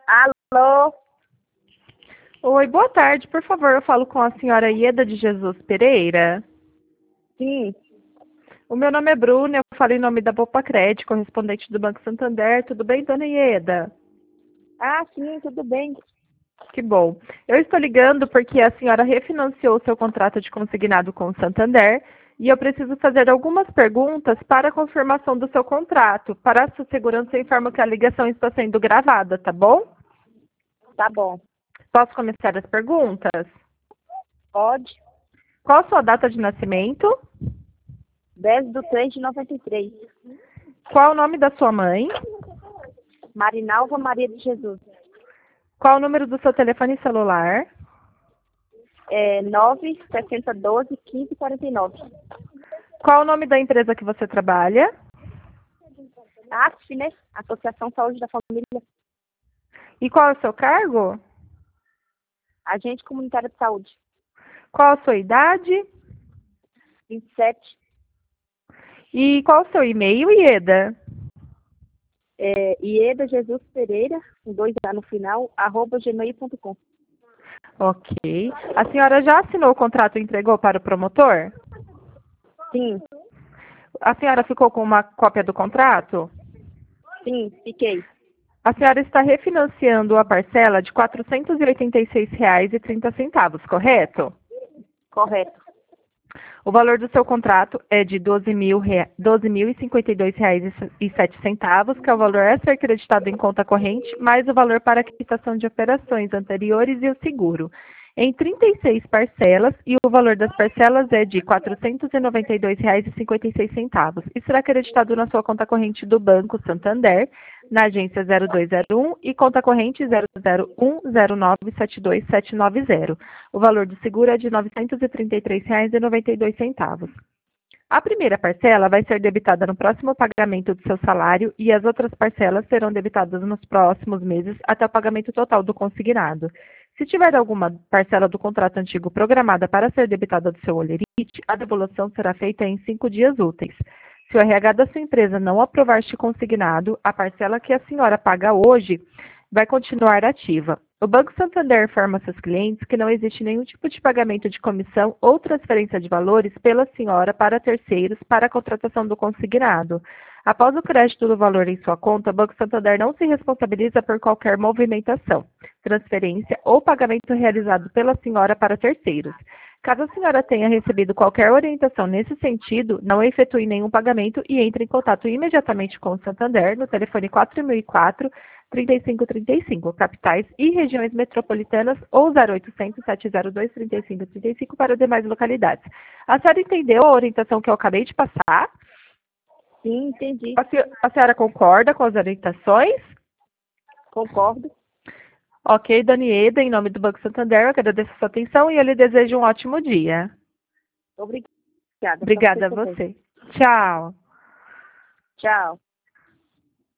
Alô? Oi, boa tarde. Por favor, eu falo com a senhora Ieda de Jesus Pereira. Sim. O meu nome é Bruna, eu falo em nome da Bopacred, correspondente do Banco Santander. Tudo bem, dona Ieda? Sim, tudo bem. Que bom. Eu estou ligando porque a senhora refinanciou o seu contrato de consignado com o Santander e eu preciso fazer algumas perguntas para a confirmação do seu contrato. Para a sua segurança, eu informo que a ligação está sendo gravada, tá bom? Tá bom. Posso começar as perguntas? Pode. Qual a sua data de nascimento? 10/3/93. Qual o nome da sua mãe? Marinalva Maria de Jesus. Qual o número do seu telefone celular? 96012 1549. Qual o nome da empresa que você trabalha? ASF, né? Associação Saúde da Família. E qual é o seu cargo? Agente Comunitário de Saúde. Qual a sua idade? 27. E qual o seu e-mail, Ieda? Ieda Jesus Pereira, com 2A no final, @gmail.com. Ok. A senhora já assinou o contrato e entregou para o promotor? Sim, A senhora ficou com uma cópia do contrato? sim, fiquei. A senhora está refinanciando a parcela de R$ 486,30, correto? Correto. O valor do seu contrato é de R$ 12.052,07, que é o valor a ser acreditado em conta corrente, mais o valor para a quitação de operações anteriores e o seguro, em 36 parcelas, e o valor das parcelas é de R$ 492,56, e será acreditado na sua conta corrente do Banco Santander, na agência 0201 e conta corrente 001097270. O valor do seguro é de R$ 933,92. A primeira parcela vai ser debitada no próximo pagamento do seu salário e as outras parcelas serão debitadas nos próximos meses até o pagamento total do consignado. Se tiver alguma parcela do contrato antigo programada para ser debitada do seu holerite, a devolução será feita em 5 dias úteis. Se o RH da sua empresa não aprovar este consignado, a parcela que a senhora paga hoje vai continuar ativa. O Banco Santander informa seus clientes que não existe nenhum tipo de pagamento de comissão ou transferência de valores pela senhora para terceiros para a contratação do consignado. Após o crédito do valor em sua conta, o Banco Santander não se responsabiliza por qualquer movimentação, transferência ou pagamento realizado pela senhora para terceiros. Caso a senhora tenha recebido qualquer orientação nesse sentido, não efetue nenhum pagamento e entre em contato imediatamente com o Santander no telefone 4004-3535, capitais e regiões metropolitanas, ou 0800-702-3535 para demais localidades. A senhora entendeu a orientação que eu acabei de passar? Sim, entendi. A senhora concorda com as orientações? Concordo. Ok, Danieda, em nome do Banco Santander, eu agradeço a sua atenção e eu lhe desejo um ótimo dia. Obrigada. Obrigada a você. Tchau. Tchau.